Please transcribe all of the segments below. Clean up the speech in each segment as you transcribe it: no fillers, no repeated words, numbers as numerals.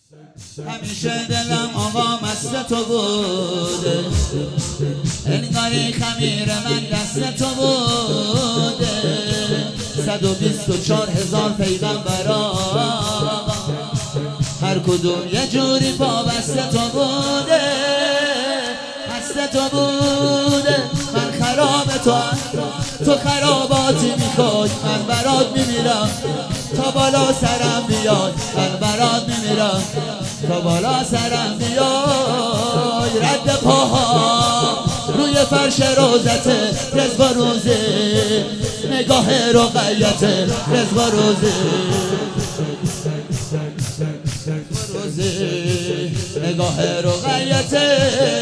همیشه دلم آقا مست تو بوده، انگاری خمیر من دست تو بوده. 124,000 پیغمبر آقا، هر کدوم یه جوری پابست تو بوده، هست تو بوده. من خراب تو خراباتی میخوای، من برات میمیرم تا بالا سرم بیای، من برات میمیرم تا بالا سرم بیای. رد پاها روی فرش روزته، رزق و روزه نگاه رقیته، رزق و روزه نگاه رقیته.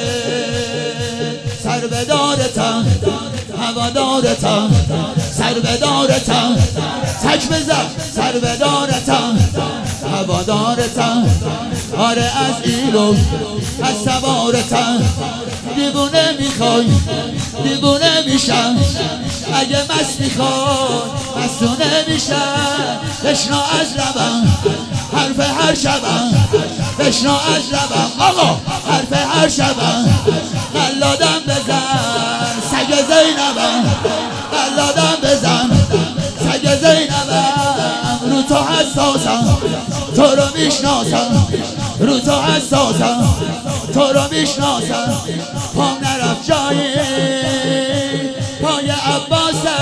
سر به دارتم هوادارتم، سر به دارتم تک بزن، سر به دارتم هوادارتم. آره از ایلو از سوارتم، دیوونه میخوای دیوونه میشم، اگه مست میخوای مستونه میشم. بشنا از لبم حرف هر شبم، بشنا از لبم آقا حرف هر شبم. قلادم بزن سگ زینبم، قلادم بزن سگ زینبم. رو تو حساسم تو رو میشناسم، رو تو حساسم تو رو میشناسم. پام نرفت جایی پای عباسه.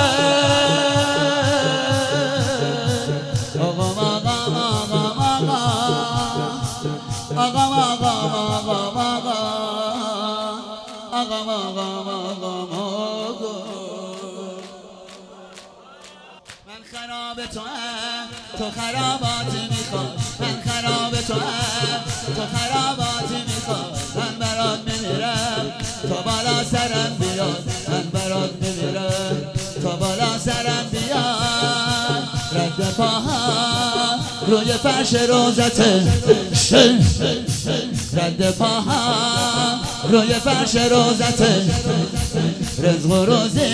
من خراب تو خراباتی میخواد، من خراب تو خراباتی میخواد. من برات میمیرم تا بالا سرم بیاد، من برات میمیرم تا بالا سرم بیاد. رد پاها روی فرش روزته، رد پاها روی فرش روزته، رزق و روزه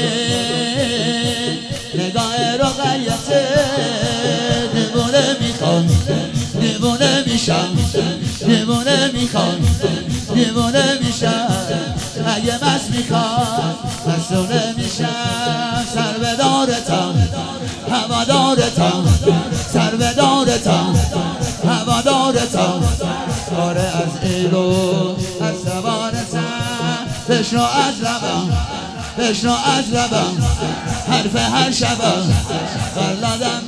نگاه رقیته. دیوونه میخوام دیوونه میشم، دیوونه میخوام دیوونه میشم، اگه مست میخوام مستونه میشم. سر به دارتم هوادارتم، سر به دارتم هوادارتم. آره از ایلو از سوارتم، بشنو از لبم بشنو از لبم حرف هر شبم. قلادم